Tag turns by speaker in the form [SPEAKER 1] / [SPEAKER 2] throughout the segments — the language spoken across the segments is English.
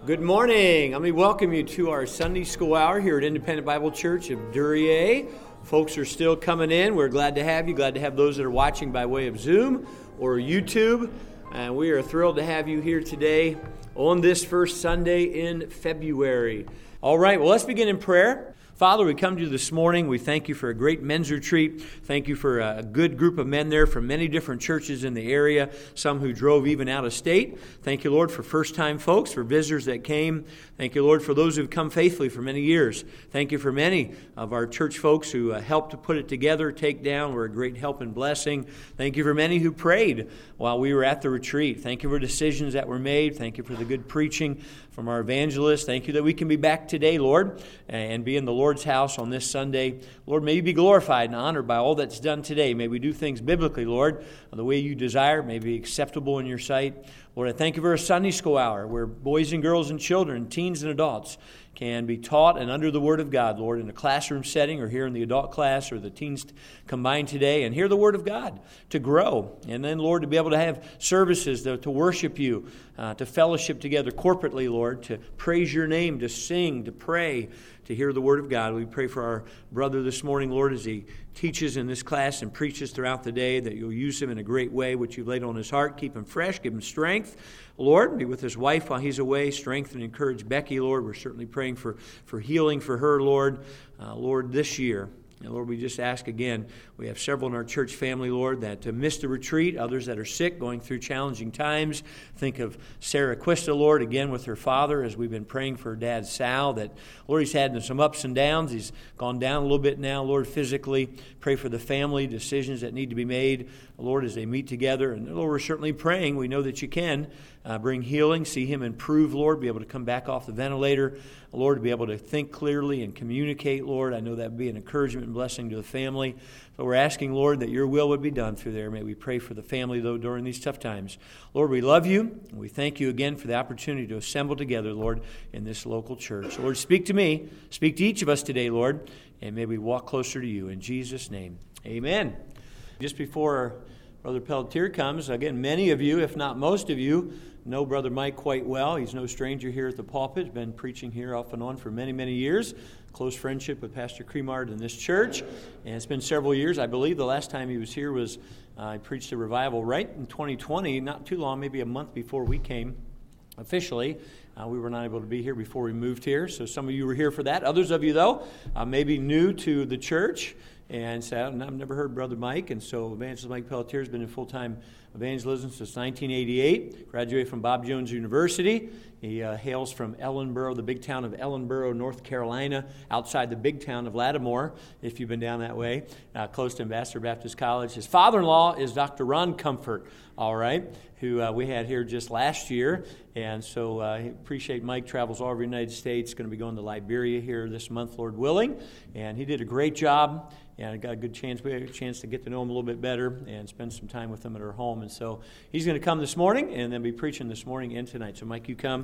[SPEAKER 1] Good morning. Let me welcome you to our Sunday School Hour here at Independent Bible Church of Duryea. Folks are still coming in. We're glad to have you. Glad to have those that are watching by way of Zoom or YouTube. And we are thrilled to have you here today on this first Sunday in February. All right, well, let's begin in prayer. Father, we come to you this morning. We thank you for a great men's retreat. Thank you for a good group of men there from many different churches in the area, some who drove even out of state. Thank you, Lord, for first-time folks, for visitors that came. Thank you, Lord, for those who have come faithfully for many years. Thank you for many of our church folks who helped to put it together, take down, were a great help and blessing. Thank you for many who prayed while we were at the retreat. Thank you for decisions that were made. Thank you for the good preaching from our evangelists. Thank you that we can be back today, Lord, and be in the Lord's house on this Sunday. Lord, may you be glorified and honored by all that's done today. May we do things biblically, Lord, the way you desire. May be acceptable in your sight. Lord, I thank you for a Sunday school hour where boys and girls and children, teens and adults can be taught and under the Word of God, Lord, in a classroom setting or here in the adult class or the teens combined today, and hear the Word of God to grow. And then, Lord, to be able to have services to worship you, to fellowship together corporately, Lord, to praise your name, to sing, to pray, to hear the Word of God. We pray for our brother this morning, Lord, as he teaches in this class and preaches throughout the day, that you'll use him in a great way, which you've laid on his heart. Keep him fresh, give him strength. Lord, be with his wife while he's away. Strengthen and encourage Becky, Lord. We're certainly praying for healing for her, Lord, this year. And Lord, we just ask again, we have several in our church family, Lord, that missed the retreat, others that are sick, going through challenging times. Think of Sarah Quista, Lord, again with her father, as we've been praying for her dad, Sal, that, Lord, he's had some ups and downs. He's gone down a little bit now, Lord, physically. Pray for the family, decisions that need to be made, Lord, as they meet together. And, Lord, we're certainly praying. We know that you can bring healing, see him improve, Lord, be able to come back off the ventilator, Lord, to be able to think clearly and communicate, Lord. I know that would be an encouragement and blessing to the family. So we're asking, Lord, that your will would be done through there. May we pray for the family, though, during these tough times. Lord, we love you, and we thank you again for the opportunity to assemble together, Lord, in this local church. Lord, speak to me, speak to each of us today, Lord, and may we walk closer to you. In Jesus' name, amen. Just before Brother Pelletier comes, again, many of you, if not most of you, know Brother Mike quite well. He's no stranger here at the pulpit. He's been preaching here off and on for many, many years. Close friendship with Pastor Cremard in this church. And it's been several years. I believe the last time he was here was I preached a revival right in 2020, not too long, maybe a month before we came officially. We were not able to be here before we moved here. So some of you were here for that. Others of you, though, may be new to the church. And so I've never heard Brother Mike, and so Evangelist Mike Pelletier has been in full-time evangelism since 1988, graduated from Bob Jones University. He hails from Ellenboro, the big town of Ellenboro, North Carolina, outside the big town of Lattimore, if you've been down that way, close to Ambassador Baptist College. His father-in-law is Dr. Ron Comfort, all right, who we had here just last year. And so I appreciate Mike travels all over the United States, going to be going to Liberia here this month, Lord willing. And he did a great job. And I got a good chance. We had a chance to get to know him a little bit better and spend some time with him at our home. And so he's going to come this morning and then be preaching this morning and tonight. So Mike, you come.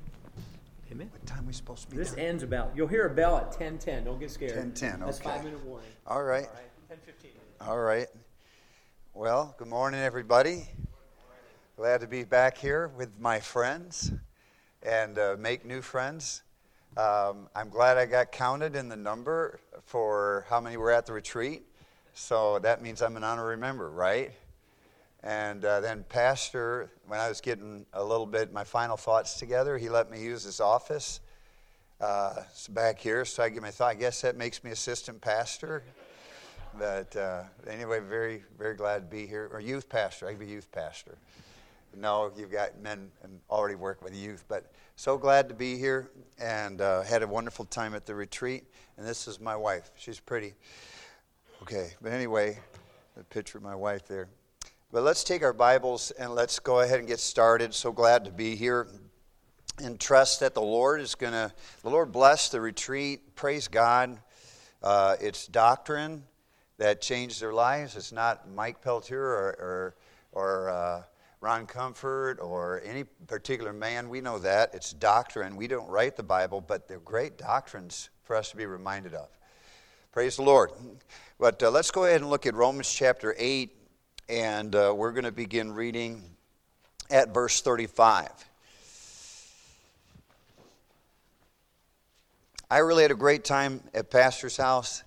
[SPEAKER 1] Amen.
[SPEAKER 2] What time are we supposed to be
[SPEAKER 1] This
[SPEAKER 2] done?
[SPEAKER 1] ends about, you'll hear a bell at 10:10. Don't get scared.
[SPEAKER 2] 10:10, okay.
[SPEAKER 1] That's 5-minute warning.
[SPEAKER 2] All right.
[SPEAKER 1] 10:15.
[SPEAKER 2] All right. Well, good morning, everybody. Glad to be back here with my friends and make new friends. I'm glad I got counted in the number for how many were at the retreat. So that means I'm an honorary member, right? And then Pastor, when I was getting a little bit my final thoughts together, he let me use his office back here. So I give my thought. I guess that makes me assistant pastor. But anyway, very, very glad to be here. Or youth pastor. I could be youth pastor. No, you've got men and already work with youth. But so glad to be here and had a wonderful time at the retreat. And this is my wife. She's pretty. Okay, but anyway, the picture of my wife there. But let's take our Bibles and let's go ahead and get started. So glad to be here and trust that the Lord bless the retreat. Praise God. It's doctrine that changed their lives. It's not Mike Pelletier or Ron Comfort or any particular man. We know that. It's doctrine. We don't write the Bible, but they're great doctrines for us to be reminded of. Praise the Lord. But let's go ahead and look at Romans chapter 8, and we're going to begin reading at verse 35. I really had a great time at Pastor's house.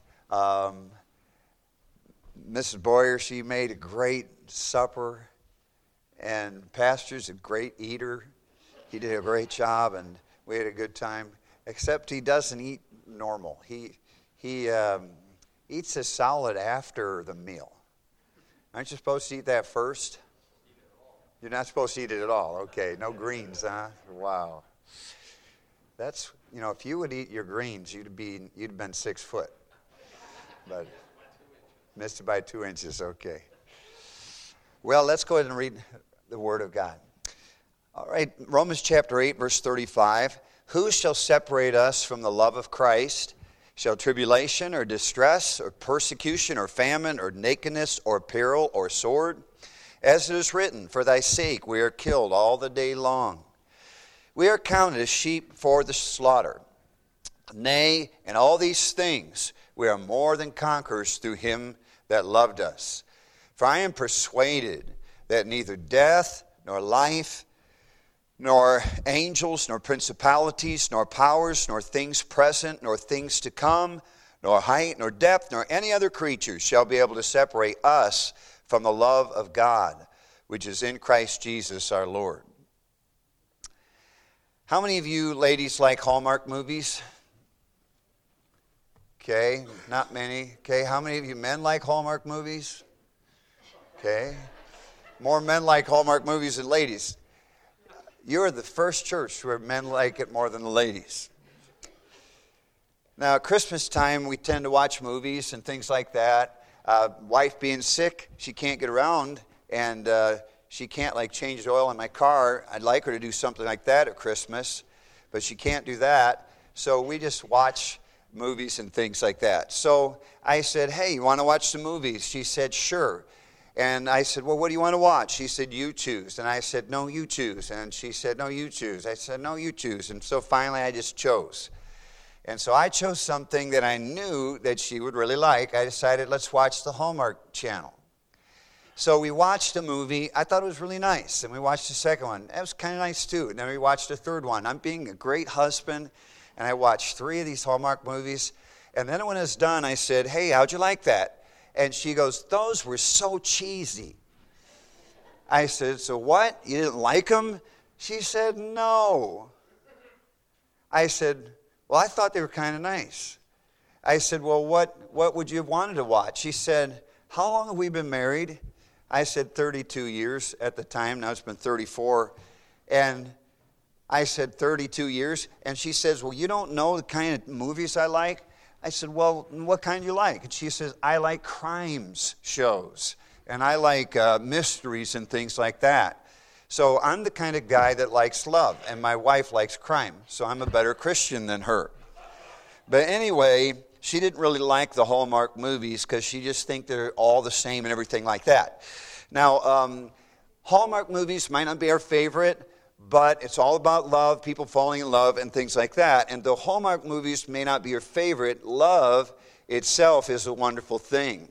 [SPEAKER 2] Mrs. Boyer, she made a great supper, and Pastor's a great eater. He did a great job, and we had a good time, except he doesn't eat normal. He eats a salad after the meal. Aren't you supposed to eat that first? You're not supposed to eat it at all. Okay, no greens, huh? Wow. That's, if you would eat your greens, you'd have been 6 foot. But missed it by 2 inches, okay. Well, let's go ahead and read the Word of God. All right, Romans chapter 8, verse 35. Who shall separate us from the love of Christ? Shall tribulation or distress or persecution or famine or nakedness or peril or sword? As it is written, for thy sake we are killed all the day long. We are counted as sheep for the slaughter. Nay, in all these things we are more than conquerors through him that loved us. For I am persuaded that neither death nor life, nor angels, nor principalities, nor powers, nor things present, nor things to come, nor height, nor depth, nor any other creature shall be able to separate us from the love of God, which is in Christ Jesus our Lord. How many of you ladies like Hallmark movies? Okay, not many. Okay, how many of you men like Hallmark movies? Okay, more men like Hallmark movies than ladies. You're the first church where men like it more than the ladies. Now, at Christmas time, we tend to watch movies and things like that. Wife being sick, she can't get around, and she can't change the oil in my car. I'd like her to do something like that at Christmas, but she can't do that. So we just watch movies and things like that. So I said, hey, you want to watch some movies? She said, sure. And I said, well, what do you want to watch? She said, you choose. And I said, no, you choose. And she said, no, you choose. I said, no, you choose. And so finally I just chose. And so I chose something that I knew that she would really like. I decided, let's watch the Hallmark Channel. So we watched a movie. I thought it was really nice. And we watched the second one. It was kind of nice too. And then we watched the third one. I'm being a great husband. And I watched 3 of these Hallmark movies. And then when it was done, I said, hey, how'd you like that? And she goes, those were so cheesy. I said, so what? You didn't like them? She said, no. I said, well, I thought they were kind of nice. I said, well, what would you have wanted to watch? She said, how long have we been married? I said 32 years at the time. Now it's been 34. And I said 32 years. And she says, well, you don't know the kind of movies I like? I said, well, what kind do you like? And she says, I like crimes shows. And I like mysteries and things like that. So I'm the kind of guy that likes love. And my wife likes crime. So I'm a better Christian than her. But anyway, she didn't really like the Hallmark movies because she just thinks they're all the same and everything like that. Now, Hallmark movies might not be our favorite, but it's all about love, people falling in love, and things like that. And though Hallmark movies may not be your favorite, love itself is a wonderful thing.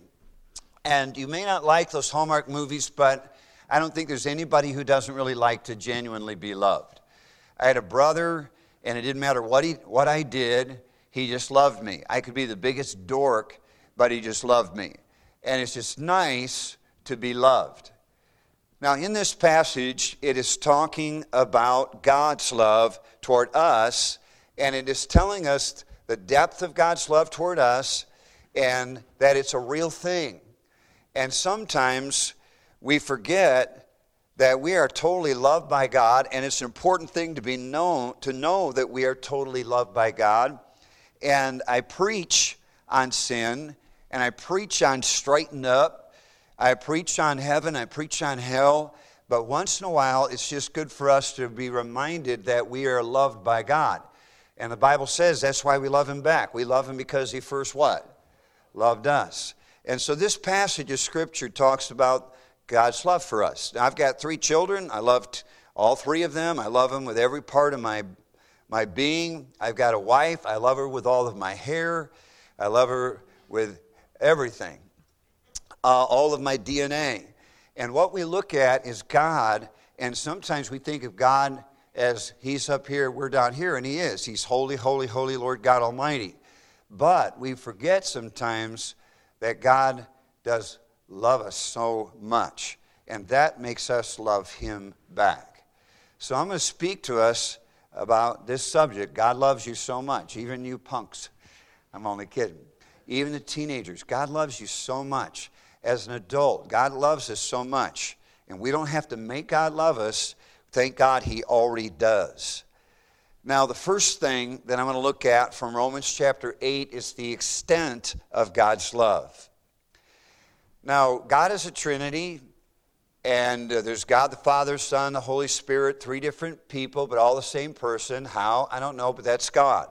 [SPEAKER 2] And you may not like those Hallmark movies, but I don't think there's anybody who doesn't really like to genuinely be loved. I had a brother, and it didn't matter what I did, he just loved me. I could be the biggest dork, but he just loved me. And it's just nice to be loved. Now, in this passage, it is talking about God's love toward us, and it is telling us the depth of God's love toward us and that it's a real thing. And sometimes we forget that we are totally loved by God, and it's an important thing to know that we are totally loved by God. And I preach on sin, and I preach on straighten up. I preach on heaven, I preach on hell, but once in a while it's just good for us to be reminded that we are loved by God. And the Bible says that's why we love him back. We love him because he first what? Loved us. And so this passage of Scripture talks about God's love for us. Now, I've got 3 children. I loved all 3 of them. I love them with every part of my being. I've got a wife. I love her with all of my hair. I love her with everything. All of my DNA. And what we look at is God, and sometimes we think of God as he's up here, we're down here, and he is. He's holy, holy, holy Lord God Almighty. But we forget sometimes that God does love us so much, and that makes us love him back. So I'm going to speak to us about this subject. God loves you so much, even you punks. I'm only kidding. Even the teenagers, God loves you so much. As an adult, God loves us so much. And we don't have to make God love us. Thank God he already does. Now, the first thing that I'm going to look at from Romans chapter 8 is the extent of God's love. Now, God is a Trinity, and there's God the Father, Son, the Holy Spirit, three different people, but all the same person. How? I don't know, but that's God.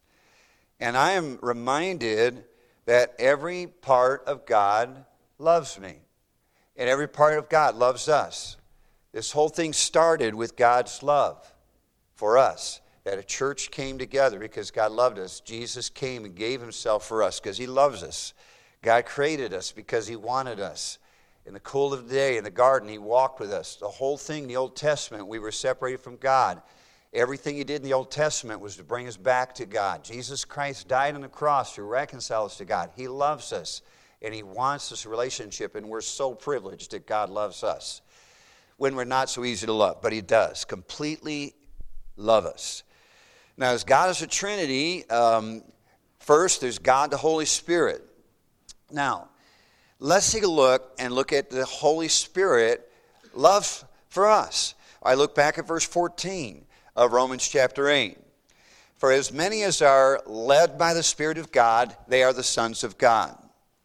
[SPEAKER 2] And I am reminded that every part of God loves me, and every part of God loves us. This whole thing started with God's love for us, that a church came together because God loved us. Jesus came and gave himself for us because he loves us. God created us because he wanted us. In the cool of the day in the garden, he walked with us. The whole thing in the Old Testament, we were separated from God. Everything he did in the Old Testament was to bring us back to God. Jesus Christ died on the cross to reconcile us to God. He loves us, and he wants this relationship, and we're so privileged that God loves us when we're not so easy to love, but he does completely love us. Now, as God is a Trinity, first there's God the Holy Spirit. Now, let's take a look at the Holy Spirit love for us. I look back at verse 14 of Romans chapter 8. For as many as are led by the Spirit of God, they are the sons of God.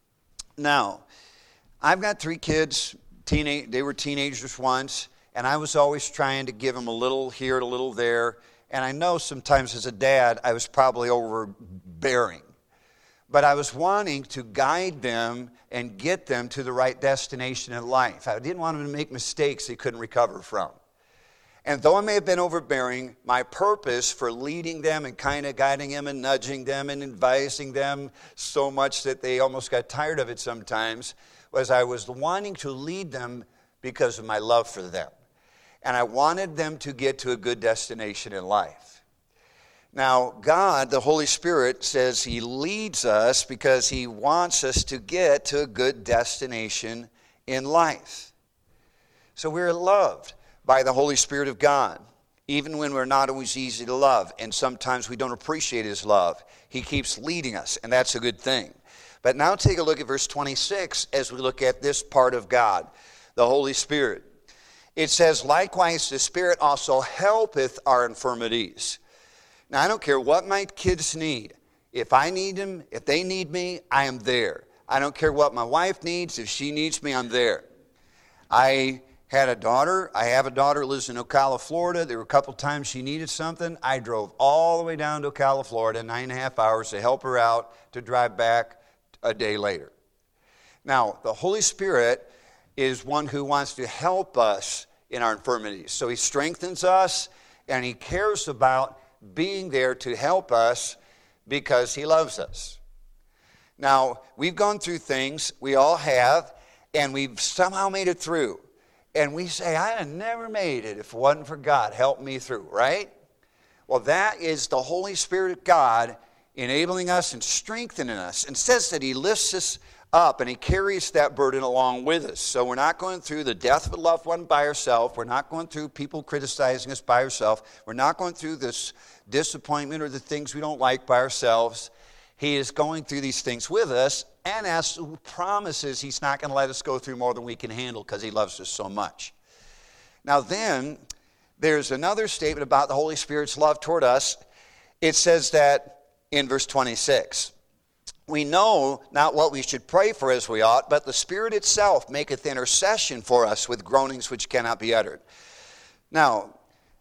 [SPEAKER 2] Now, I've got three kids. They were teenagers once, and I was always trying to give them a little here, a little there. And I know sometimes as a dad, I was probably overbearing. But I was wanting to guide them and get them to the right destination in life. I didn't want them to make mistakes they couldn't recover from. And though I may have been overbearing, my purpose for leading them and kind of guiding them and nudging them and advising them so much that they almost got tired of it sometimes was I was wanting to lead them because of my love for them. And I wanted them to get to a good destination in life. Now, God, the Holy Spirit, says he leads us because he wants us to get to a good destination in life. So we're loved by the Holy Spirit of God, even when we're not always easy to love, and sometimes we don't appreciate his love. He keeps leading us, and that's a good thing. But now take a look at verse 26 as we look at this part of God, the Holy Spirit. It says, likewise the Spirit also helpeth our infirmities. Now, I don't care what my kids need. If I need them, if they need me, I am there. I don't care what my wife needs. If she needs me, I'm there. I have a daughter who lives in Ocala, Florida. There were a couple times she needed something. I drove all the way down to Ocala, Florida, 9.5 hours to help her out, to drive back a day later. Now, the Holy Spirit is one who wants to help us in our infirmities. So he strengthens us, and he cares about being there to help us because he loves us. Now, we've gone through things, we all have, and we've somehow made it through. And we say, I have never made it if it wasn't for God. Help me through, right? Well, that is the Holy Spirit of God enabling us and strengthening us. And says that he lifts us up and he carries that burden along with us. So we're not going through the death of a loved one by ourselves. We're not going through people criticizing us by ourselves. We're not going through this disappointment or the things we don't like by ourselves. He is going through these things with us, and as promises, he's not going to let us go through more than we can handle because he loves us so much. Now then, there's another statement about the Holy Spirit's love toward us. It says that in verse 26, we know not what we should pray for as we ought, but the Spirit itself maketh intercession for us with groanings which cannot be uttered. Now,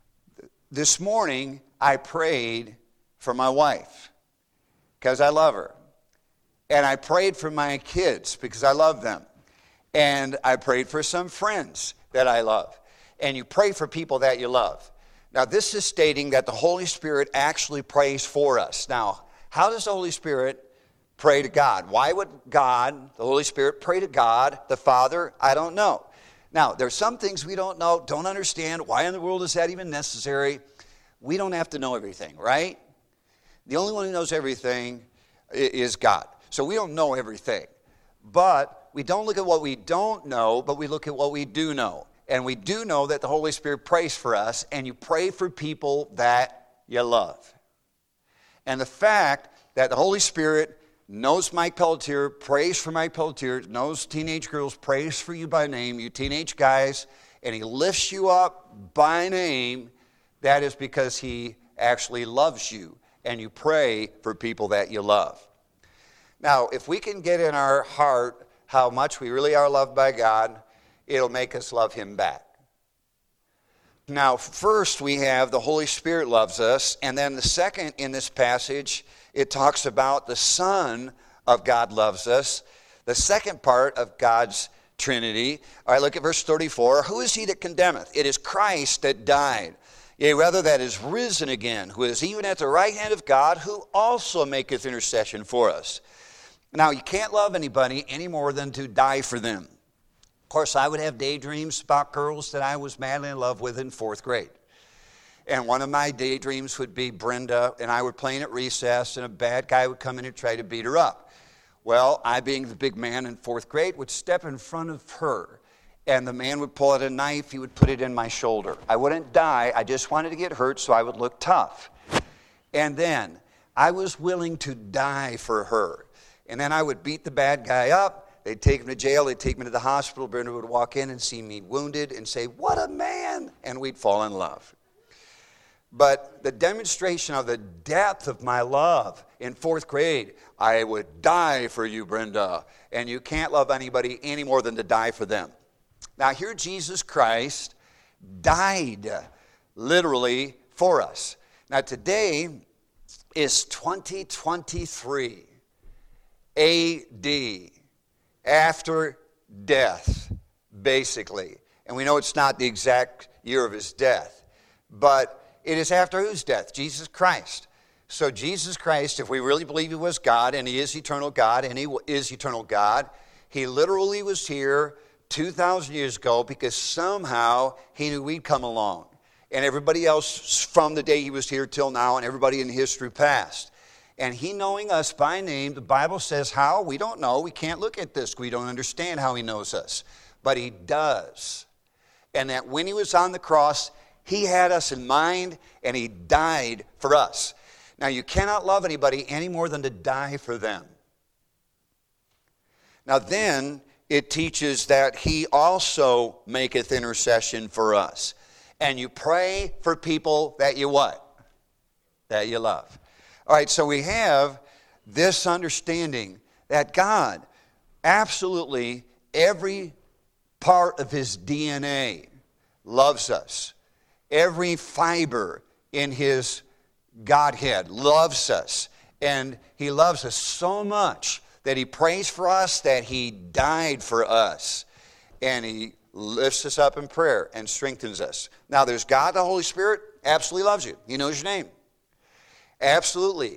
[SPEAKER 2] this morning, I prayed for my wife because I love her. And I prayed for my kids because I love them. And I prayed for some friends that I love. And you pray for people that you love. Now, this is stating that the Holy Spirit actually prays for us. Now, how does the Holy Spirit pray to God? Why would God, the Holy Spirit, pray to God, the Father? I don't know. Now, there's some things we don't know, don't understand. Why in the world is that even necessary? We don't have to know everything, right? The only one who knows everything is God. So we don't know everything. But we don't look at what we don't know, but we look at what we do know. And we do know that the Holy Spirit prays for us, and you pray for people that you love. And the fact that the Holy Spirit knows Mike Pelletier, prays for Mike Pelletier, knows teenage girls, prays for you by name, you teenage guys, and he lifts you up by name, that is because he actually loves you, and you pray for people that you love. Now, if we can get in our heart how much we really are loved by God, it'll make us love him back. Now, first we have the Holy Spirit loves us, and then the second in this passage, it talks about the Son of God loves us, the second part of God's Trinity. All right, look at verse 34. Who is he that condemneth? It is Christ that died, yea, rather that is risen again, who is even at the right hand of God, who also maketh intercession for us. Now, you can't love anybody any more than to die for them. Of course, I would have daydreams about girls that I was madly in love with in 4th grade. And one of my daydreams would be Brenda, and I were playing at recess, and a bad guy would come in and try to beat her up. Well, I, being the big man in 4th grade, would step in front of her, and the man would pull out a knife, he would put it in my shoulder. I wouldn't die, I just wanted to get hurt so I would look tough. And then, I was willing to die for her. And then I would beat the bad guy up. They'd take him to jail. They'd take me to the hospital. Brenda would walk in and see me wounded and say, "What a man!" And we'd fall in love. But the demonstration of the depth of my love in 4th grade, I would die for you, Brenda. And you can't love anybody any more than to die for them. Now here Jesus Christ died literally for us. Now today is 2023. A.D., after death, basically. And we know it's not the exact year of his death, but it is after whose death? Jesus Christ. So Jesus Christ, if we really believe he was God, and he is eternal God, and he is eternal God, he literally was here 2,000 years ago because somehow he knew we'd come along. And everybody else from the day he was here till now, and everybody in history past. And he knowing us by name, the Bible says how? We don't know. We can't look at this. We don't understand how he knows us. But he does. And that when he was on the cross, he had us in mind and he died for us. Now you cannot love anybody any more than to die for them. Now then it teaches that he also maketh intercession for us. And you pray for people that you what? That you love. All right, so we have this understanding that God, absolutely every part of his DNA loves us. Every fiber in his Godhead loves us. And he loves us so much that he prays for us, that he died for us. And he lifts us up in prayer and strengthens us. Now there's God, the Holy Spirit, absolutely loves you. He knows your name. Absolutely.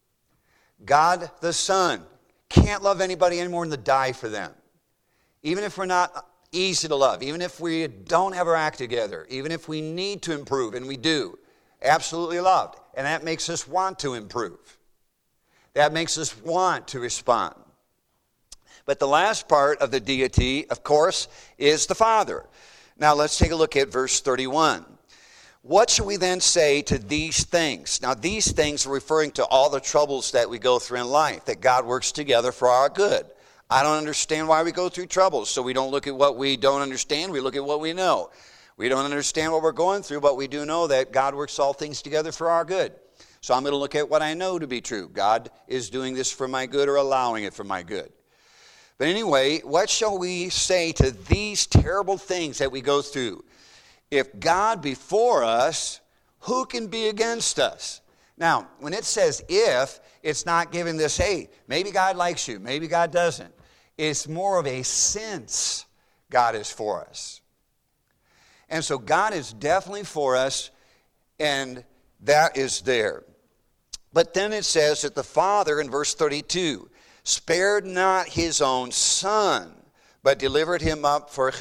[SPEAKER 2] God the Son can't love anybody anymore than to die for them. Even if we're not easy to love, even if we don't have our act together, even if we need to improve, and we do, absolutely loved. And that makes us want to improve. That makes us want to respond. But the last part of the deity, of course, is the Father. Now let's take a look at verse 31. What shall we then say to these things? Now these things are referring to all the troubles that we go through in life, that God works together for our good. I don't understand why we go through troubles, so we don't look at what we don't understand, we look at what we know. We don't understand what we're going through, but we do know that God works all things together for our good. So I'm going to look at what I know to be true. God is doing this for my good or allowing it for my good. But anyway, what shall we say to these terrible things that we go through? If God be for us, who can be against us? Now, when it says if, it's not giving this, hey, maybe God likes you, maybe God doesn't. It's more of a since God is for us. And so God is definitely for us, and that is there. But then it says that the Father, in verse 32, spared not his own Son, but delivered him up for who?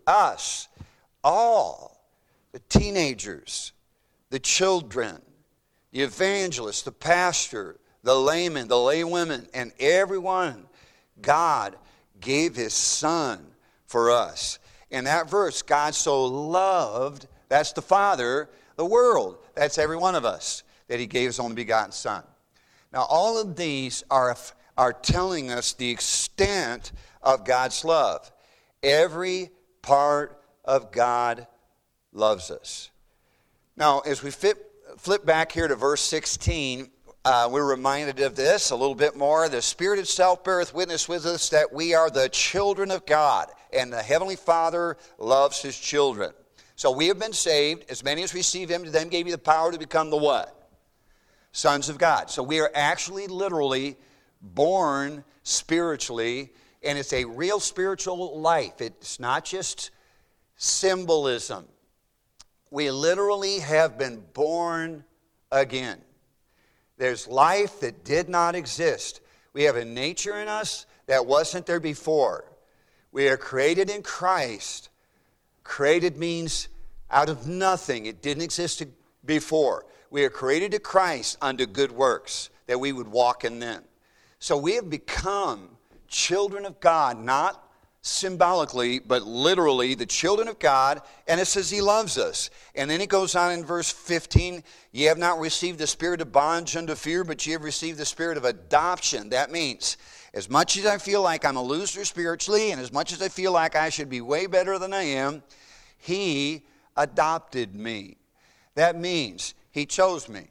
[SPEAKER 2] us, all, the teenagers, the children, the evangelists, the pastor, the laymen, the laywomen, and everyone, God gave his Son for us. In that verse, God so loved, that's the Father, the world. That's every one of us, that he gave his only begotten Son. Now, all of these are telling us the extent of God's love. Every part of God loves us. Now, as we flip back here to verse 16, we're reminded of this a little bit more. The Spirit itself beareth witness with us that we are the children of God, and the Heavenly Father loves his children. So we have been saved. As many as receive him, to them gave you the power to become the what? Sons of God. So we are actually literally born spiritually, and it's a real spiritual life. It's not just symbolism. We literally have been born again. There's life that did not exist. We have a nature in us that wasn't there before. We are created in Christ. Created means out of nothing. It didn't exist before. We are created to Christ unto good works, that we would walk in them. So we have become children of God, not symbolically, but literally the children of God, and it says he loves us. And then it goes on in verse 15, ye have not received the spirit of bondage unto fear, but ye have received the spirit of adoption. That means, as much as I feel like I'm a loser spiritually, and as much as I feel like I should be way better than I am, he adopted me. That means he chose me.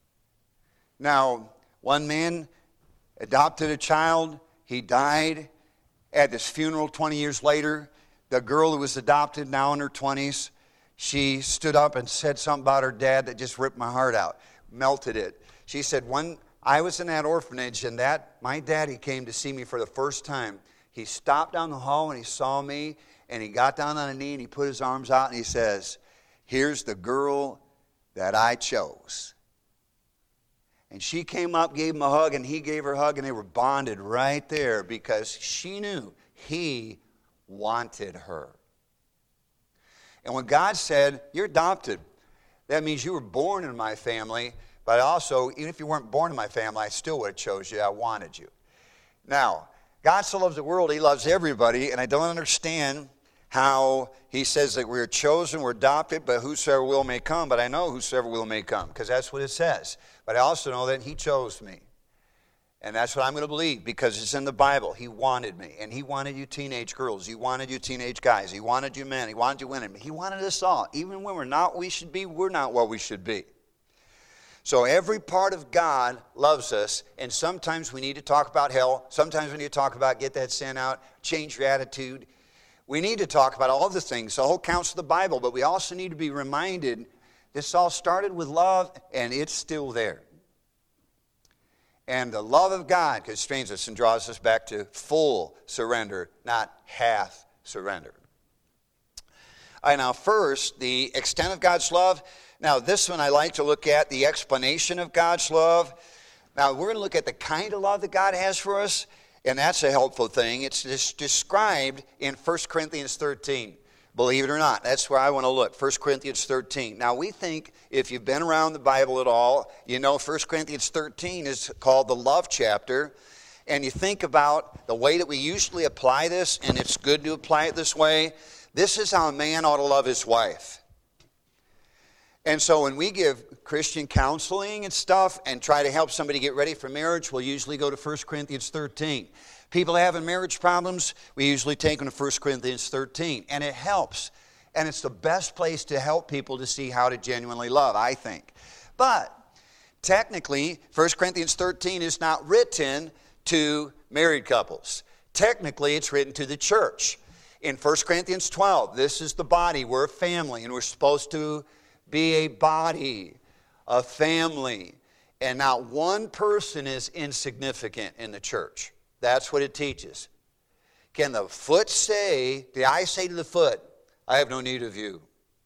[SPEAKER 2] Now, one man adopted a child, he died. At this funeral 20 years later, the girl who was adopted, now in her 20s, she stood up and said something about her dad that just ripped my heart out, melted it. She said, I was in that orphanage, and my daddy came to see me for the first time. He stopped down the hall and he saw me, and he got down on a knee and he put his arms out and he says, here's the girl that I chose. And she came up, gave him a hug, and he gave her a hug, and they were bonded right there because she knew he wanted her. And when God said, you're adopted, that means you were born in my family, but also, even if you weren't born in my family, I still would have chose you. I wanted you. Now, God so loves the world, he loves everybody, and I don't understand how he says that we're chosen, we're adopted, but whosoever will may come. But I know whosoever will may come, because that's what it says. But I also know that he chose me. And that's what I'm going to believe, because it's in the Bible. He wanted me. And he wanted you teenage girls. He wanted you teenage guys. He wanted you men. He wanted you women. He wanted us all. Even when we're not what we should be, we're not what we should be. So every part of God loves us, and sometimes we need to talk about hell. Sometimes we need to talk about get that sin out, change your attitude. We need to talk about all of the things, the whole counsel of the Bible, but we also need to be reminded this all started with love, and it's still there. And the love of God constrains us and draws us back to full surrender, not half surrender. All right, now first, the extent of God's love. Now this one I like to look at, the explanation of God's love. Now we're going to look at the kind of love that God has for us, and that's a helpful thing. It's described in 1 Corinthians 13. Believe it or not, that's where I want to look, 1 Corinthians 13. Now we think, if you've been around the Bible at all, you know 1 Corinthians 13 is called the love chapter. And you think about the way that we usually apply this, and it's good to apply it this way. This is how a man ought to love his wife. And so when we give Christian counseling and stuff and try to help somebody get ready for marriage, we'll usually go to 1 Corinthians 13. People having marriage problems, we usually take them to 1 Corinthians 13. And it helps. And it's the best place to help people to see how to genuinely love, I think. But technically, 1 Corinthians 13 is not written to married couples. Technically, it's written to the church. In 1 Corinthians 12, this is the body. We're a family, and we're supposed to be a body, a family. And not one person is insignificant in the church. That's what it teaches. Can the foot say, the eye say to the foot, I have no need of you?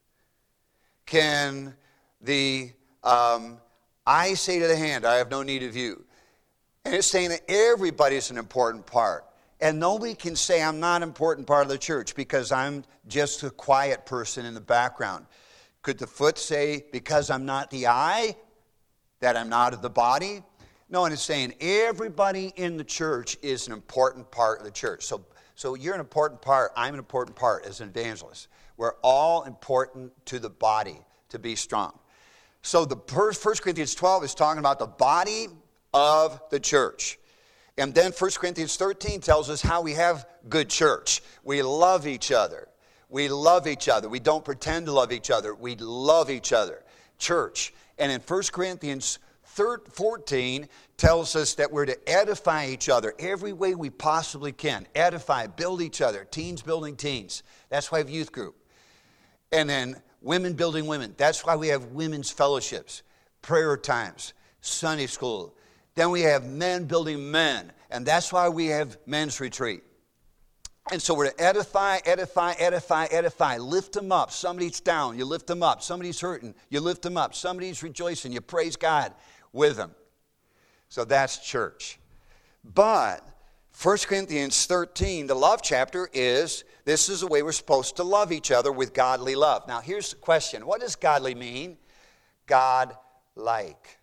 [SPEAKER 2] Can the eye say to the hand, I have no need of you? And it's saying that everybody's an important part. And nobody can say I'm not an important part of the church because I'm just a quiet person in the background. Could the foot say, because I'm not the eye, that I'm not of the body? No, and it's saying everybody in the church is an important part of the church. So you're an important part. I'm an important part as an evangelist. We're all important to the body to be strong. So the 1 Corinthians 12 is talking about the body of the church. And then 1 Corinthians 13 tells us how we have good church. We love each other. We love each other. We don't pretend to love each other. We love each other. Church. And in 1 Corinthians 14 tells us that we're to edify each other every way we possibly can. Edify, build each other. Teens building teens. That's why we have youth group. And then women building women. That's why we have women's fellowships, prayer times, Sunday school. Then we have men building men. And that's why we have men's retreat. And so we're to edify, edify, edify, edify. Lift them up. Somebody's down, you lift them up. Somebody's hurting, you lift them up. Somebody's rejoicing, you praise God with them. So that's church. But 1 Corinthians 13, the love chapter, this is the way we're supposed to love each other with godly love. Now here's the question. What does godly mean? God-like.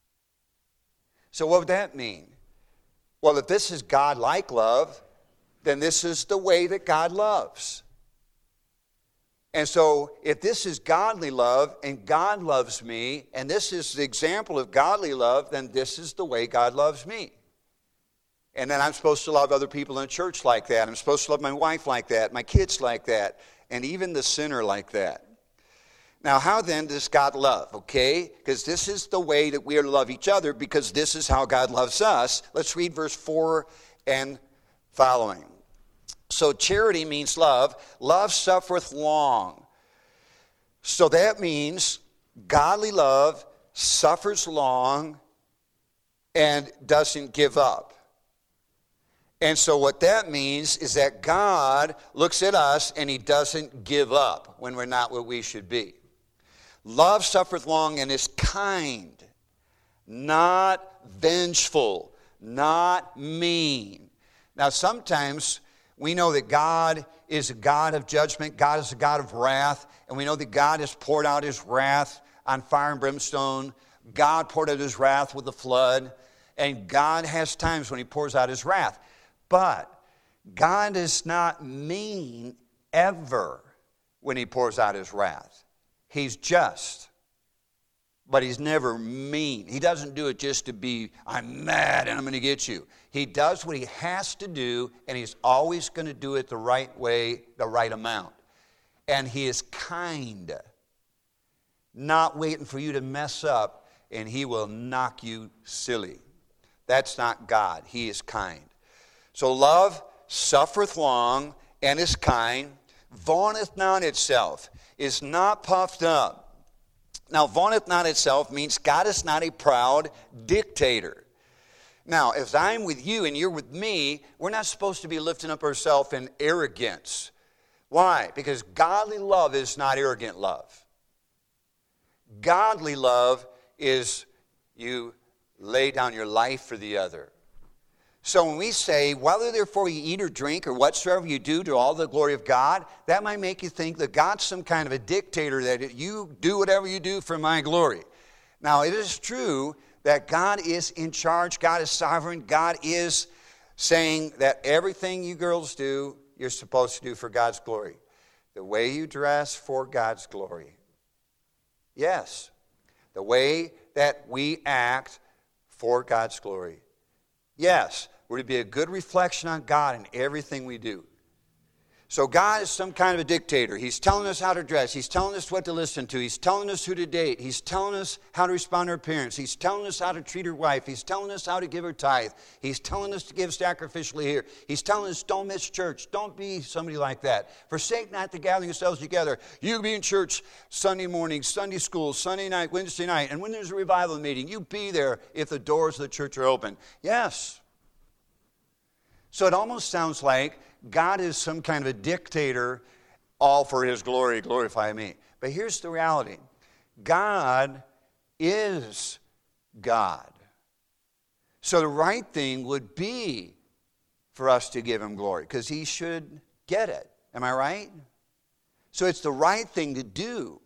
[SPEAKER 2] So what would that mean? Well, if this is God-like love, then this is the way that God loves. And so if this is godly love and God loves me, and this is the example of godly love, then this is the way God loves me. And then I'm supposed to love other people in the church like that. I'm supposed to love my wife like that, my kids like that, and even the sinner like that. Now, how then does God love? Okay, because this is the way that we are to love each other, because this is how God loves us. Let's read verse 4 and following. So charity means love. Love suffereth long. So that means godly love suffers long and doesn't give up. And so what that means is that God looks at us and he doesn't give up when we're not what we should be. Love suffereth long and is kind, not vengeful, not mean. Now sometimes we know that God is a God of judgment. God is a God of wrath. And we know that God has poured out his wrath on fire and brimstone. God poured out his wrath with the flood. And God has times when he pours out his wrath. But God is not mean ever when he pours out his wrath. He's just. But he's never mean. He doesn't do it just to be, I'm mad and I'm going to get you. He does what he has to do, and he's always going to do it the right way, the right amount. And he is kind, not waiting for you to mess up, and he will knock you silly. That's not God. He is kind. So love suffereth long and is kind, vaunteth not itself, is not puffed up. Now, vaunteth not itself means God is not a proud dictator. Now, if I'm with you and you're with me, we're not supposed to be lifting up ourselves in arrogance. Why? Because godly love is not arrogant love. Godly love is you lay down your life for the other. So when we say, whether therefore you eat or drink or whatsoever you do to all the glory of God, that might make you think that God's some kind of a dictator, that you do whatever you do for my glory. Now, it is true that God is in charge. God is sovereign. God is saying that everything you girls do, you're supposed to do for God's glory. The way you dress for God's glory. Yes. The way that we act for God's glory. Yes. We're to be a good reflection on God in everything we do. So God is some kind of a dictator. He's telling us how to dress. He's telling us what to listen to. He's telling us who to date. He's telling us how to respond to our parents. He's telling us how to treat our wife. He's telling us how to give her tithe. He's telling us to give sacrificially here. He's telling us don't miss church. Don't be somebody like that. Forsake not the gathering yourselves together. You be in church Sunday morning, Sunday school, Sunday night, Wednesday night. And when there's a revival meeting, you be there if the doors of the church are open. Yes. So it almost sounds like God is some kind of a dictator, all for his glory, glorify me. But here's the reality. God is God. So the right thing would be for us to give him glory, because he should get it. Am I right? So it's the right thing to do.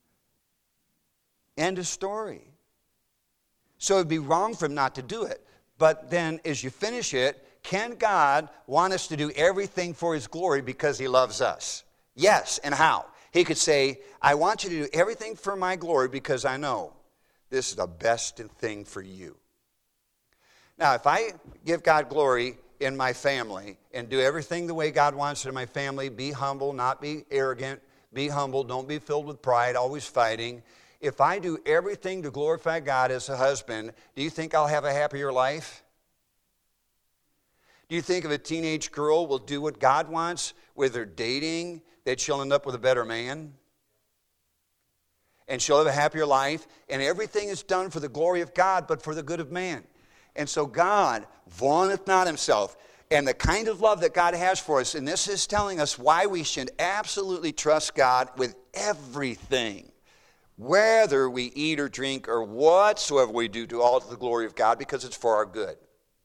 [SPEAKER 2] End of story. So it'd be wrong for him not to do it. But then as you finish it, can God want us to do everything for his glory because he loves us? Yes, and how? He could say, I want you to do everything for my glory because I know this is the best thing for you. Now, if I give God glory in my family and do everything the way God wants it in my family, be humble, not be arrogant, be humble, don't be filled with pride, always fighting. If I do everything to glorify God as a husband, do you think I'll have a happier life? Do you think if a teenage girl will do what God wants with her dating, that she'll end up with a better man? And she'll have a happier life, and everything is done for the glory of God, but for the good of man. And so God vaunteth not himself. And the kind of love that God has for us, and this is telling us why we should absolutely trust God with everything. Whether we eat or drink or whatsoever we do, to all to the glory of God, because it's for our good.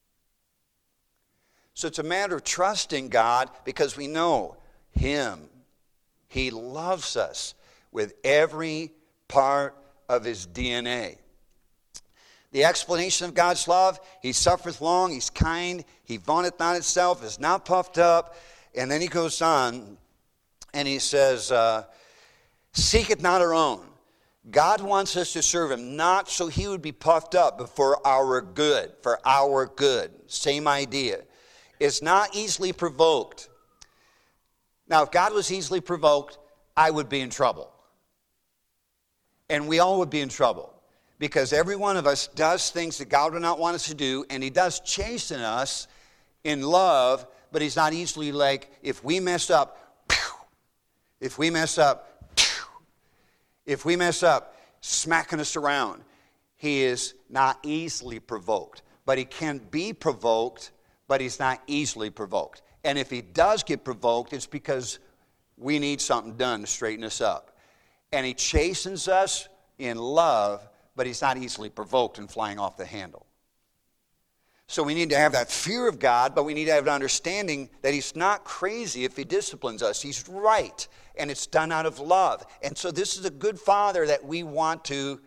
[SPEAKER 2] So it's a matter of trusting God because we know him. He loves us with every part of his DNA. The explanation of God's love, he suffereth long, he's kind, he vaunteth not himself, is not puffed up. And then he goes on and he says, seeketh not our own. God wants us to serve him, not so he would be puffed up, but for our good, for our good. Same idea. Is not easily provoked. Now, if God was easily provoked, I would be in trouble. And we all would be in trouble. Because every one of us does things that God would not want us to do, and he does chasten us in love, but he's not easily like, if we mess up, if we mess up, smacking us around. He is not easily provoked. But he can be provoked, but he's not easily provoked. And if he does get provoked, it's because we need something done to straighten us up. And he chastens us in love, but he's not easily provoked and flying off the handle. So we need to have that fear of God, but we need to have an understanding that he's not crazy if he disciplines us. He's right, and it's done out of love. And so this is a good father that we want to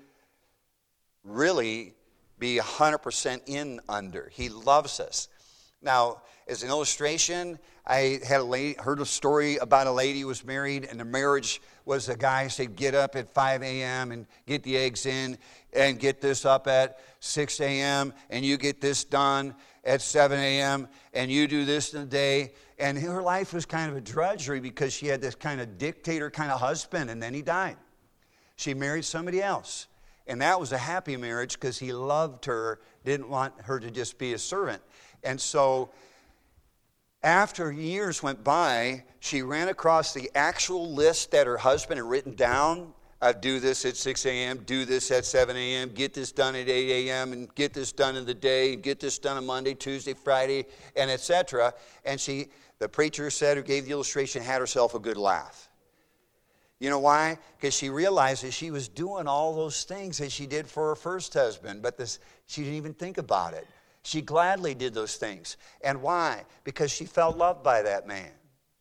[SPEAKER 2] really be 100% in under. He loves us. Now, as an illustration, I had heard a story about a lady who was married, and the marriage was a guy said, get up at 5 a.m. and get the eggs in, and get this up at 6 a.m., and you get this done at 7 a.m., and you do this in a day. And her life was kind of a drudgery because she had this kind of dictator kind of husband, and then he died. She married somebody else. And that was a happy marriage because he loved her, didn't want her to just be a servant. And so after years went by, she ran across the actual list that her husband had written down. Do this at 6 a.m., do this at 7 a.m., get this done at 8 a.m., and get this done in the day, and get this done on Monday, Tuesday, Friday, and etc. And the preacher said, who gave the illustration, had herself a good laugh. You know why? Because she realized that she was doing all those things that she did for her first husband, but she didn't even think about it. She gladly did those things. And why? Because she felt loved by that man.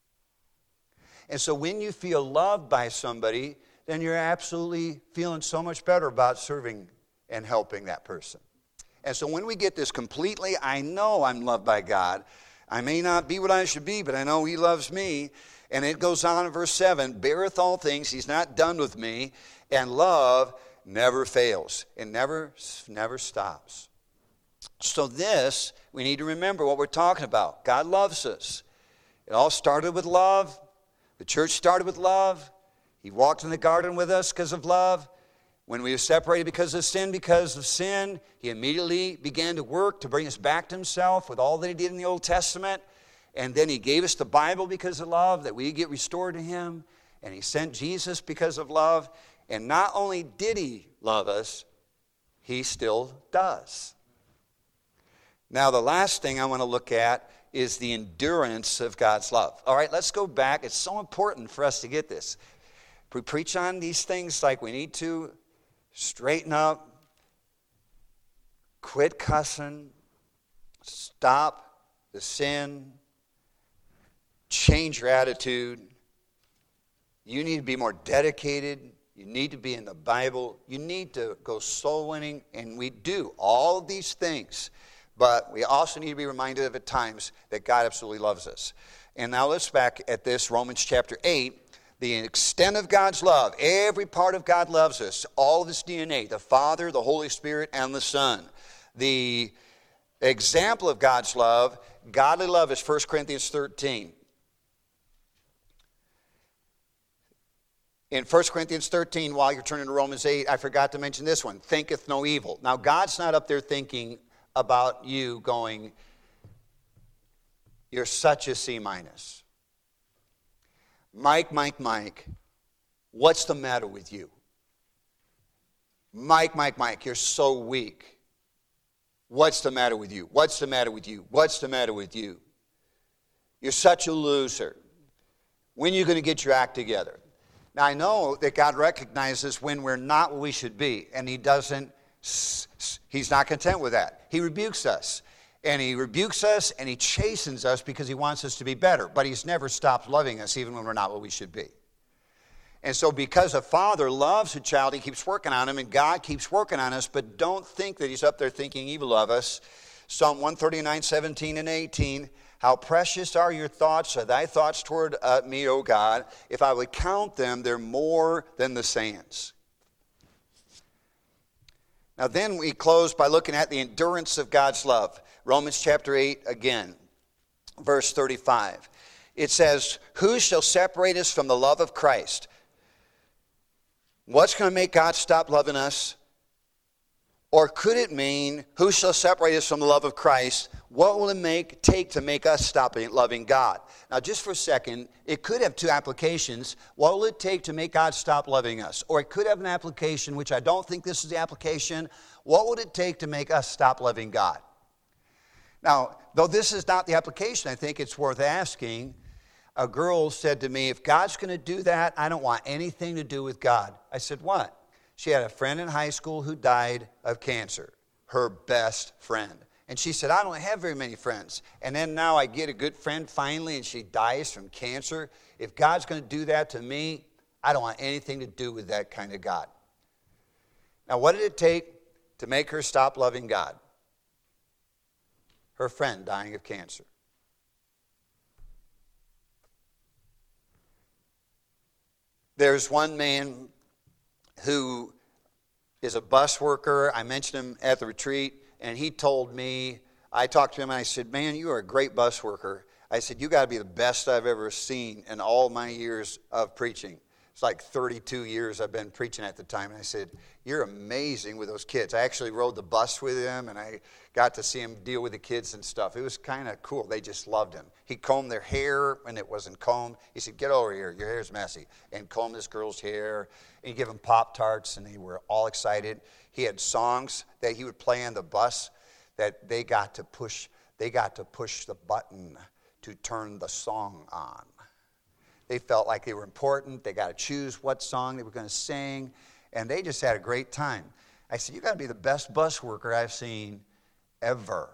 [SPEAKER 2] And so when you feel loved by somebody, then you're absolutely feeling so much better about serving and helping that person. And so when we get this completely, I know I'm loved by God. I may not be what I should be, but I know he loves me. And it goes on in verse 7, beareth all things, he's not done with me, and love never fails. It never stops. So this, we need to remember what we're talking about. God loves us. It all started with love. The church started with love. He walked in the garden with us because of love. When we were separated because of sin, he immediately began to work to bring us back to himself with all that he did in the Old Testament. And then he gave us the Bible because of love, that we get restored to him. And he sent Jesus because of love. And not only did he love us, he still does. Now, the last thing I want to look at is the endurance of God's love. All right, let's go back. It's so important for us to get this. We preach on these things like we need to straighten up, quit cussing, stop the sin, change your attitude. You need to be more dedicated. You need to be in the Bible. You need to go soul winning, and we do all of these things. But we also need to be reminded of at times that God absolutely loves us. And now let's back at this, Romans chapter 8. The extent of God's love, every part of God loves us, all of His DNA, the Father, the Holy Spirit, and the Son. The example of God's love, godly love, is 1 Corinthians 13. In 1 Corinthians 13, while you're turning to Romans 8, I forgot to mention this one, thinketh no evil. Now, God's not up there thinking about you going, you're such a C-. Mike, what's the matter with you? Mike, you're so weak. What's the matter with you? What's the matter with you? What's the matter with you? You're such a loser. When are you going to get your act together? Now, I know that God recognizes when we're not what we should be, and He's not content with that. He rebukes us. And He rebukes us and He chastens us because He wants us to be better. But He's never stopped loving us even when we're not what we should be. And so because a father loves a child, he keeps working on him, and God keeps working on us, but don't think that He's up there thinking evil of us. Psalm 139, 17 and 18, how precious are your thoughts, are thy thoughts toward me, O God. If I would count them, they're more than the sands. Now then we close by looking at the endurance of God's love. Romans chapter 8 again, verse 35. It says, who shall separate us from the love of Christ? What's going to make God stop loving us? Or could it mean, who shall separate us from the love of Christ? What will it take to make us stop loving God? Now, just for a second, it could have two applications. What will it take to make God stop loving us? Or it could have an application, which I don't think this is the application. What would it take to make us stop loving God? Now, though this is not the application, I think it's worth asking. A girl said to me, if God's going to do that, I don't want anything to do with God. I said, what? She had a friend in high school who died of cancer, her best friend. And she said, I don't have very many friends. And then now I get a good friend finally, and she dies from cancer. If God's going to do that to me, I don't want anything to do with that kind of God. Now, what did it take to make her stop loving God? Her friend dying of cancer. There's one man who is a bus worker. I mentioned him at the retreat, and he told me, I talked to him, and I said, man, you are a great bus worker. I said, you got to be the best I've ever seen in all my years of preaching. It's like 32 years I've been preaching at the time. And I said, you're amazing with those kids. I actually rode the bus with him, and I got to see him deal with the kids and stuff. It was kind of cool. They just loved him. He combed their hair when it wasn't combed. He said, get over here. Your hair's messy. And comb this girl's hair. And he'd give them Pop-Tarts, and they were all excited. He had songs that he would play on the bus that they got to push the button to turn the song on. They felt like they were important. They got to choose what song they were going to sing. And they just had a great time. I said, you got to be the best bus worker I've seen ever.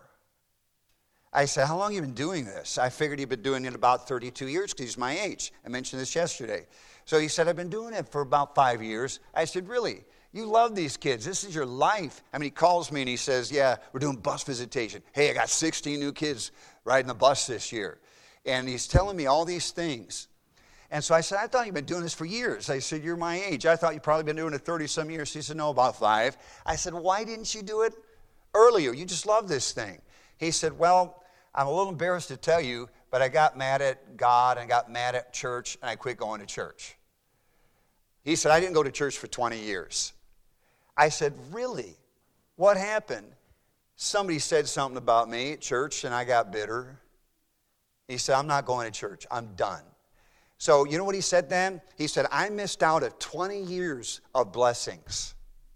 [SPEAKER 2] I said, how long have you been doing this? I figured he'd been doing it about 32 years because he's my age. I mentioned this yesterday. So he said, I've been doing it for about 5 years. I said, really? You love these kids. This is your life. I mean, he calls me and he says, yeah, we're doing bus visitation. Hey, I got 16 new kids riding the bus this year. And he's telling me all these things. And so I said, I thought you'd been doing this for years. I said, you're my age. I thought you'd probably been doing it 30-some years. He said, no, about 5. I said, why didn't you do it earlier? You just love this thing. He said, well, I'm a little embarrassed to tell you, but I got mad at God and I got mad at church, and I quit going to church. He said, I didn't go to church for 20 years. I said, really? What happened? Somebody said something about me at church, and I got bitter. He said, I'm not going to church. I'm done. So you know what he said then? He said, I missed out on 20 years of blessings.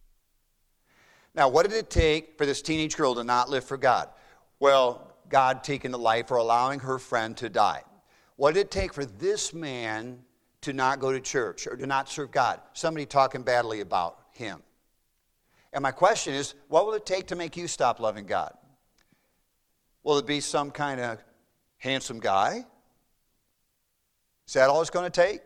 [SPEAKER 2] Now, what did it take for this teenage girl to not live for God? Well, God taking the life or allowing her friend to die. What did it take for this man to not go to church or to not serve God? Somebody talking badly about him. And my question is, what will it take to make you stop loving God? Will it be some kind of handsome guy? Is that all it's going to take?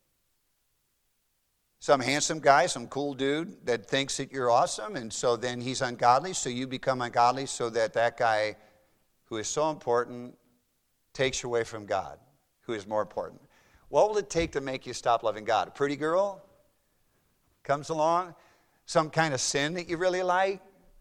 [SPEAKER 2] Some handsome guy, some cool dude that thinks that you're awesome, and so then he's ungodly, so you become ungodly so that guy who is so important takes you away from God, who is more important. What will it take to make you stop loving God? A pretty girl comes along? Some kind of sin that you really like?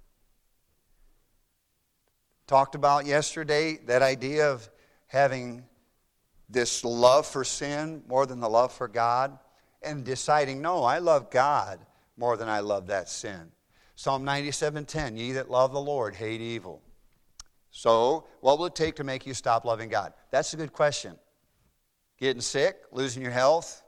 [SPEAKER 2] Talked about yesterday, that idea of having this love for sin more than the love for God, and deciding, no, I love God more than I love that sin. Psalm 97:10, ye that love the Lord hate evil. So, what will it take to make you stop loving God? That's a good question. Getting sick? Losing your health?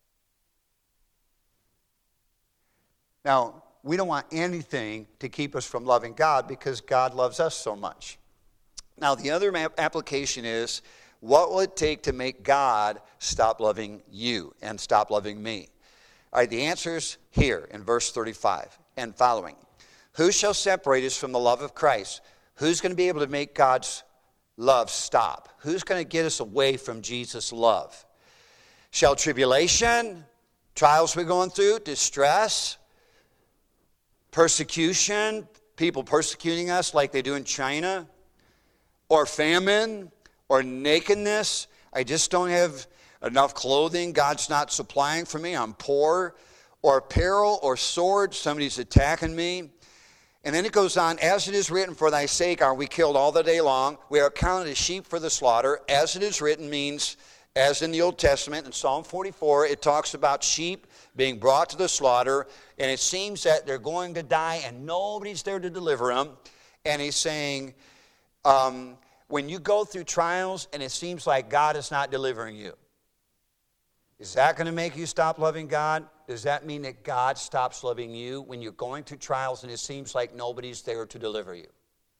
[SPEAKER 2] Now, we don't want anything to keep us from loving God because God loves us so much. Now, the other application is, what will it take to make God stop loving you and stop loving me? All right, the answer is here in verse 35 and following. Who shall separate us from the love of Christ? Who's going to be able to make God's love stop? Who's going to get us away from Jesus' love? Shall tribulation, trials we're going through, distress, persecution, people persecuting us like they do in China, or famine, or nakedness, I just don't have enough clothing, God's not supplying for me, I'm poor, or peril, or sword, somebody's attacking me. And then it goes on, as it is written, for thy sake are we killed all the day long, we are counted as sheep for the slaughter. As it is written means, as in the Old Testament, in Psalm 44, it talks about sheep being brought to the slaughter, and it seems that they're going to die and nobody's there to deliver them. And he's saying, when you go through trials and it seems like God is not delivering you, is that going to make you stop loving God? Does that mean that God stops loving you when you're going through trials and it seems like nobody's there to deliver you?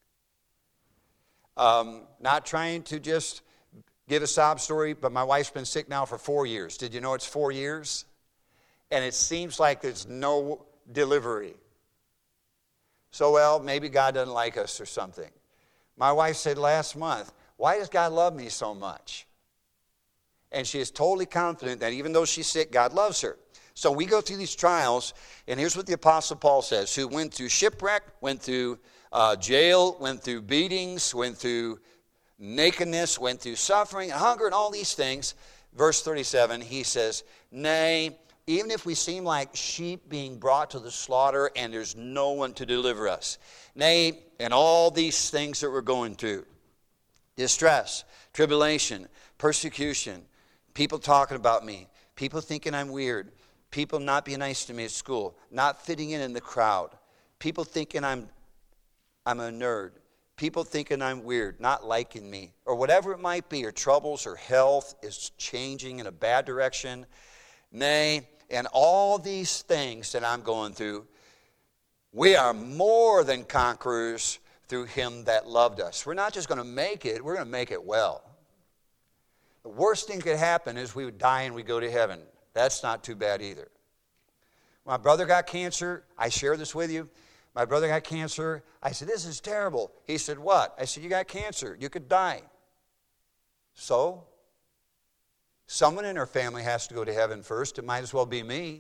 [SPEAKER 2] Not trying to just give a sob story, but my wife's been sick now for 4 years. Did you know it's 4 years? And it seems like there's no delivery. So, well, maybe God doesn't like us or something. My wife said last month, why does God love me so much? And she is totally confident that even though she's sick, God loves her. So we go through these trials, and here's what the Apostle Paul says, who went through shipwreck, went through jail, went through beatings, went through nakedness, went through suffering, hunger, and all these things. Verse 37, he says, nay, even if we seem like sheep being brought to the slaughter and there's no one to deliver us. Nay, and all these things that we're going through, distress, tribulation, persecution, people talking about me, people thinking I'm weird, people not being nice to me at school, not fitting in the crowd, people thinking I'm a nerd, people thinking I'm weird, not liking me, or whatever it might be, or troubles or health is changing in a bad direction. Nay, and all these things that I'm going through, we are more than conquerors through him that loved us. We're not just going to make it, we're going to make it well. The worst thing could happen is we would die and we go to heaven. That's not too bad either. My brother got cancer. I share this with you. My brother got cancer. I said, this is terrible. He said, what? I said, you got cancer. You could die. So? Someone in our family has to go to heaven first. It might as well be me.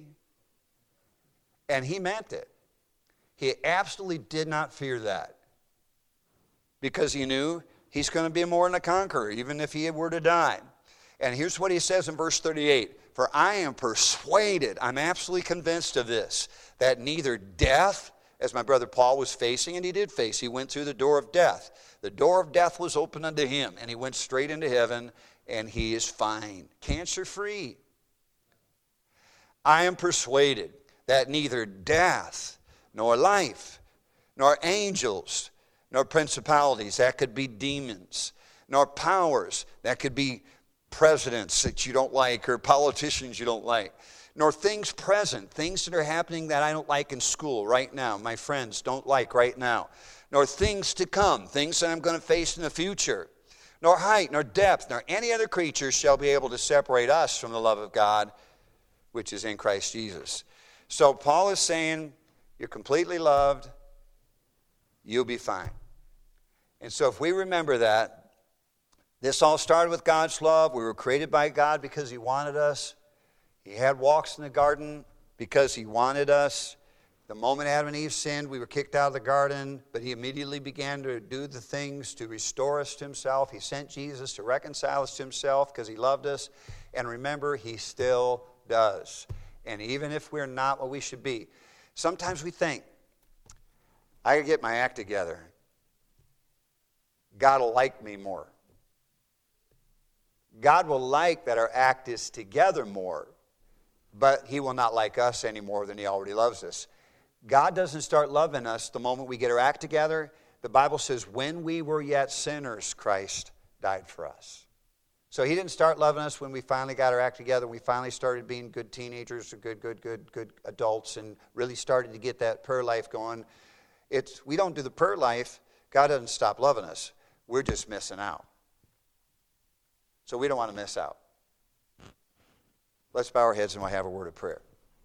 [SPEAKER 2] And he meant it. He absolutely did not fear that. Because he knew he's going to be more than a conqueror, even if he were to die. And here's what he says in verse 38. For I am persuaded, I'm absolutely convinced of this, that neither death, as my brother Paul was facing, and he did face, he went through the door of death. The door of death was open unto him, and he went straight into heaven, and he is fine, cancer-free. I am persuaded that neither death, nor life, nor angels, nor principalities, that could be demons, nor powers, that could be presidents that you don't like or politicians you don't like, nor things present, things that are happening that I don't like in school right now, my friends don't like right now, nor things to come, things that I'm going to face in the future, nor height, nor depth, nor any other creature shall be able to separate us from the love of God, which is in Christ Jesus. So Paul is saying, you're completely loved, you'll be fine. And so if we remember that, This all started with God's love. We were created by God because He wanted us. He had walks in the garden because He wanted us. The moment Adam and Eve sinned, we were kicked out of the garden, but He immediately began to do the things to restore us to Himself. He sent Jesus to reconcile us to Himself because He loved us. And remember, He still does. And even if we're not what we should be, sometimes we think, I gotta get my act together. God will like me more. God will like that our act is together more, but He will not like us any more than He already loves us. God doesn't start loving us the moment we get our act together. The Bible says, when we were yet sinners, Christ died for us. So He didn't start loving us when we finally got our act together, we finally started being good teenagers or good adults and really started to get that prayer life going. We don't do the prayer life, God doesn't stop loving us. We're just missing out. So we don't want to miss out. Let's bow our heads and we'll have a word of prayer.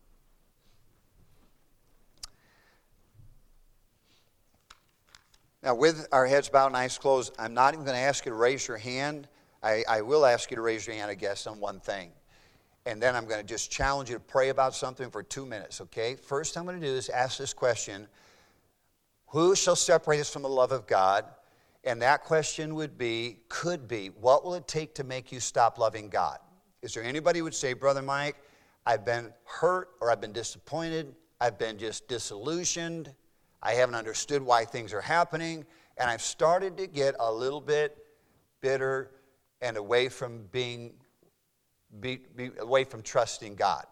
[SPEAKER 2] Now, with our heads bowed and eyes closed, I'm not even going to ask you to raise your hand. I will ask you to raise your hand, I guess, on one thing. And then I'm going to just challenge you to pray about something for 2 minutes, okay? First I'm going to do is ask this question, who shall separate us from the love of God? And that question could be, what will it take to make you stop loving God? Is there anybody who would say, Brother Mike, I've been hurt or I've been disappointed, I've been just disillusioned, I haven't understood why things are happening, and I've started to get a little bit bitter and away from away from trusting God.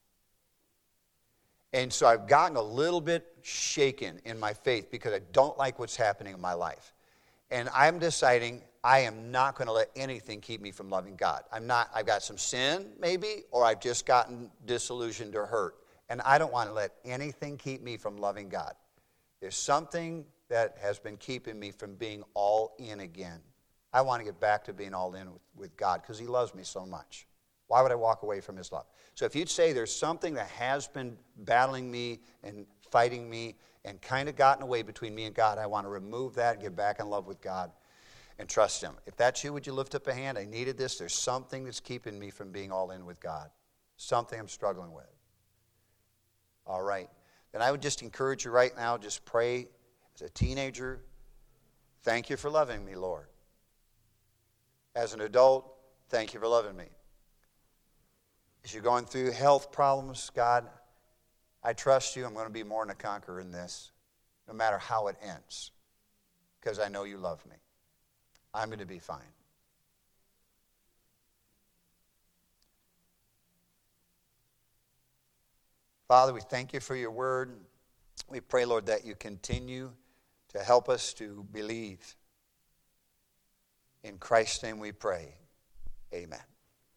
[SPEAKER 2] And so I've gotten a little bit shaken in my faith because I don't like what's happening in my life. And I'm deciding I am not going to let anything keep me from loving God. I've got some sin maybe, or I've just gotten disillusioned or hurt. And I don't want to let anything keep me from loving God. There's something that has been keeping me from being all in again. I want to get back to being all in with God because He loves me so much. Why would I walk away from His love? So if you'd say there's something that has been battling me and fighting me and kind of gotten away between me and God, I want to remove that and get back in love with God and trust Him. If that's you, would you lift up a hand? I needed this. There's something that's keeping me from being all in with God. Something I'm struggling with. All right. Then I would just encourage you right now, just pray as a teenager, thank you for loving me, Lord. As an adult, thank you for loving me. As you're going through health problems, God, I trust you. I'm going to be more than a conqueror in this, no matter how it ends, because I know you love me. I'm going to be fine. Father, we thank you for your word. We pray, Lord, that you continue to help us to believe. In Christ's name we pray. Amen.